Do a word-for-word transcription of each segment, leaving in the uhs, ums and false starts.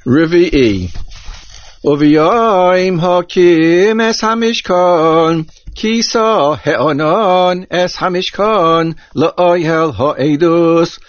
רביעי. וביום הקים אס המשכן, כיסא הענן אס המשכן לאוהל העדות,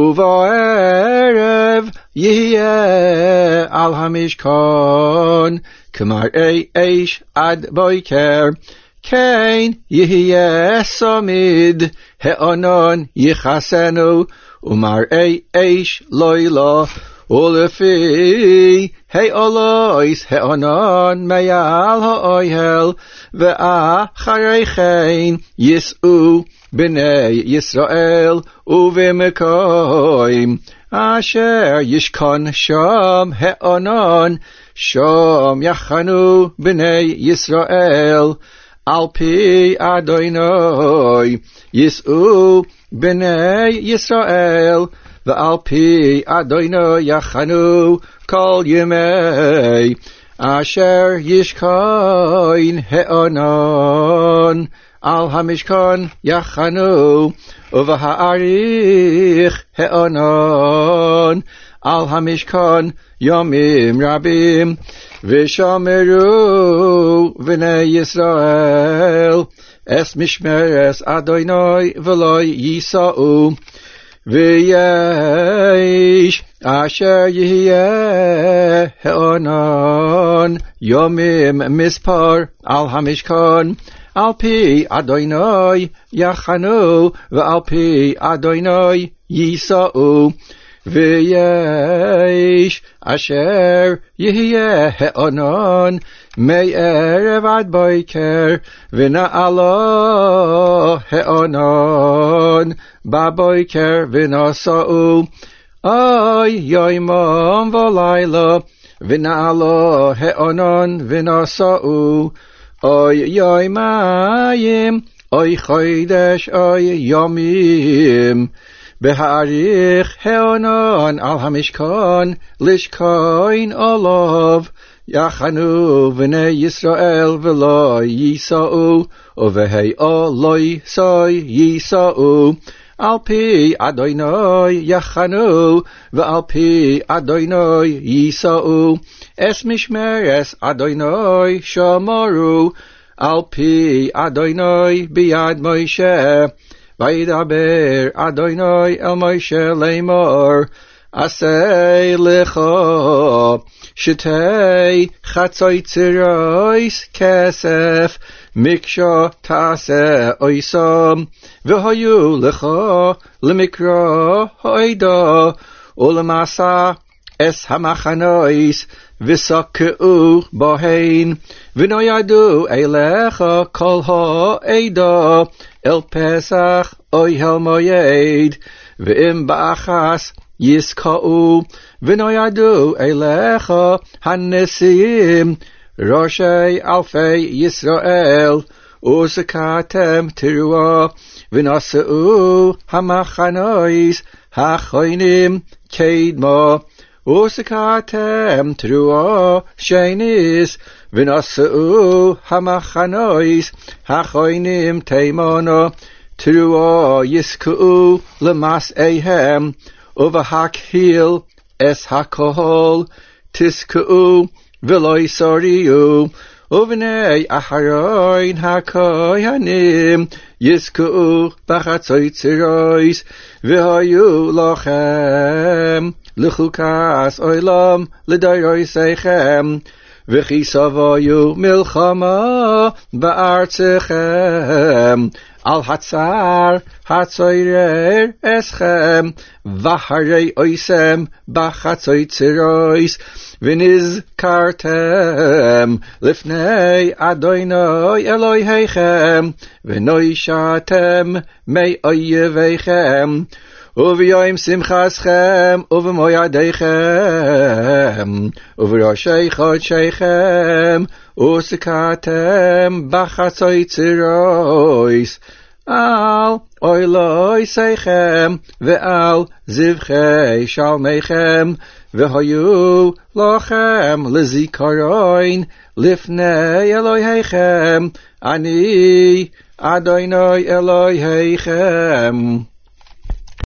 ובערב יהיה על המשכן כמראה אש עד בוקר, כן יהיה סמיד הענן יכסנו, ומראה אש לילה, ולפי העלויס הענן מעל האוהל, ואחרי כן ייסעו בני ישראל ובמקום אשר ישכון שם הענן, שם יחנו בני ישראל. על פי אדוני ייסעו בני ישראל, ועל פי אדוני יחנו כל ימי אשר ישכון הענן. על המשכן יחנו ובהאריך הענן על המשכן ימים רבים, ושמרו בני ישראל אס משמרת אדוני ולא ייסעו. ויש אשר יהיה הענן ימים מספר על המשכן, על פי אדוני יחנו ועל פי אדוני ייסעו. ויש אשר יהיה הענן מערב עד בוקר, ונעלה הענן בבוקר ונסעו. אוי יומם ולילה, ונעלה הענן ונסעו. אוי יומיים, אוי חודש, אוי ימים, בהאריך הענן על המשכן לשכון עליו. יחנו בני ישראל ולא ייסעו, ובהיה לא ייסעו. על פי אדוני יחנו ועל פי אדוני ייסעו. אס משמרת אדוני שמרו, על פי אדוני ביד משה. וידבר אדוני אל משה לאמור, עשה לך שתי חצוצרות כסף, מקשה תעשה אותם, והיו לך למקרא העדה ולמסע אס המחנות, וסקעו בהן, ונוידו אליך כל העדה אל פסח אוהל מועד. ואם באחס יסקעו, ונוידו אליך הנשיאים ראשי אלפי ישראל, וסקעתם תרועה, ונשאו המחנות האחרונים קדמה, וסקעתם תרועה שניס, ונשאו המחנות האחרונים תימנה. תרועה יסקעו למסעיהם, ובהקהיל אס הקהל תסקעו ולא יסריעו. ובני אהרון הכהנים יסקעו בחצוצרות, והיו לכם לחוקת עולם לדורותיכם, וכי סביו מלחמה בארצכם. על הצער הצורר אסכם, והרי עושים בחצוצרות, ונזכרתם לפני אדוני אלוהיכם, ונושעתם מאויביכם. וביום שמחתכם ובמועדיכם ובראשי חודשיכם, וסקעתם בחצוצרות על אוהלותיכם ועל זבחי שלמיכם, והיו לכם לזיכרון לפני אלוהיכם. אני אדוני אלוהיכם.